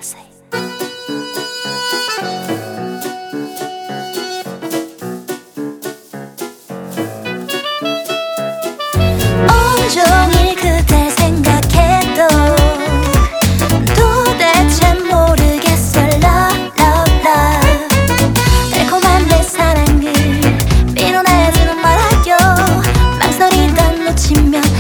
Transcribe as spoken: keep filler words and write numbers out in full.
자세히. 온종일 그댈 생각해도 도대체 모르겠어. Love, love, love. 달콤한 내 사랑을 밀어내지는 말아요. 망설이다 놓치면